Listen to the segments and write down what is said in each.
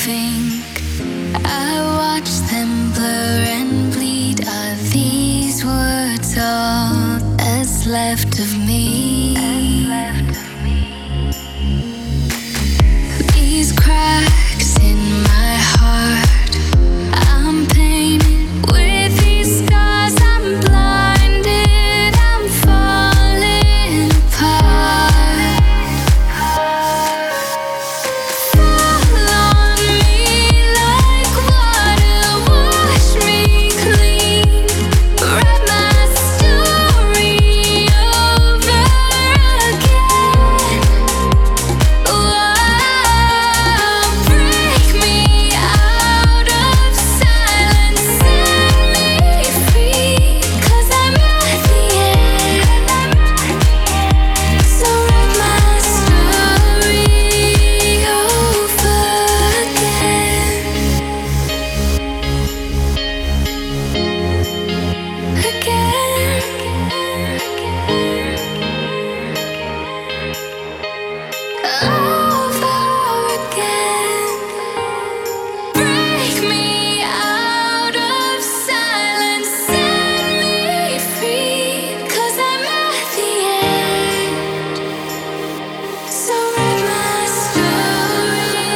think. I watch them blur and bleed. Are these words all that's left of me? These cracks in my heart, I'm painted with these scars. I'm blinded, I'm falling apart. Fall on me like water, wash me clean. Write my story over again. Break me out of silence, set me free. 'Cause I'm at the end. So write my story over again. Break me out of silence, set me free. 'Cause I'm at the end. So write my story.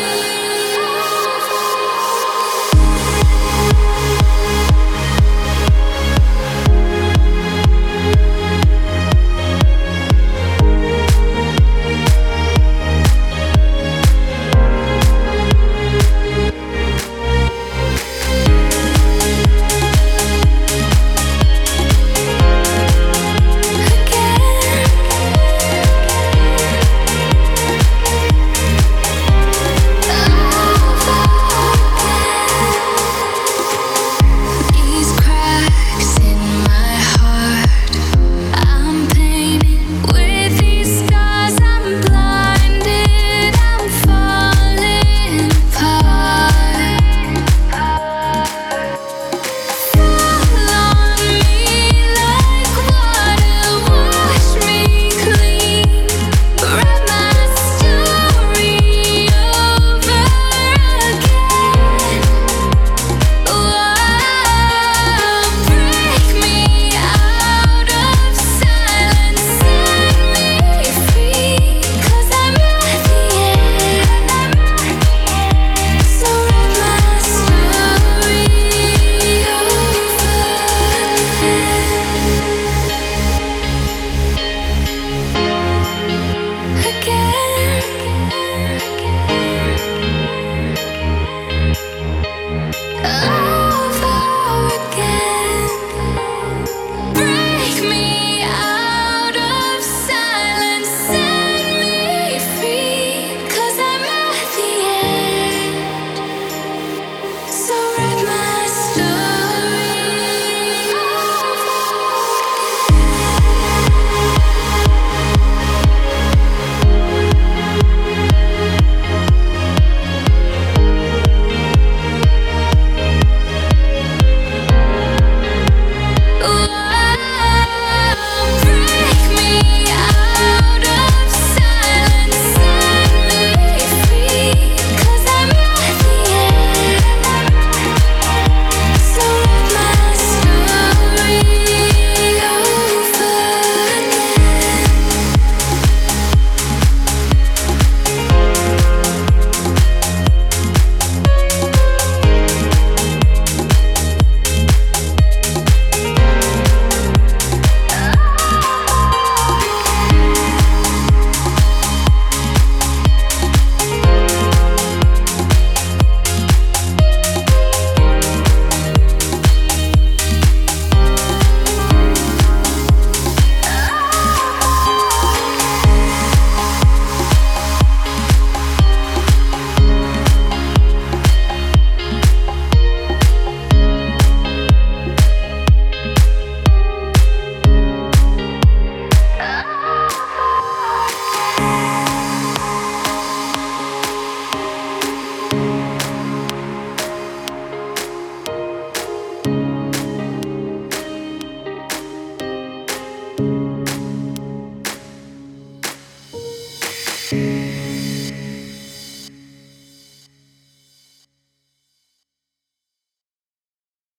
These cracks in my heart, I'm painted with these scars. I'm blinded, I'm falling apart. Fall on me like water, wash me clean. Write my story over again. Break me out of silence, set me free. 'Cause I'm at the end. So write my story over again. Break me out of silence, set me free. 'Cause I'm at the end. So write my story break me out of silence, set me free. 'Cause I'm at the end. So write my story over you.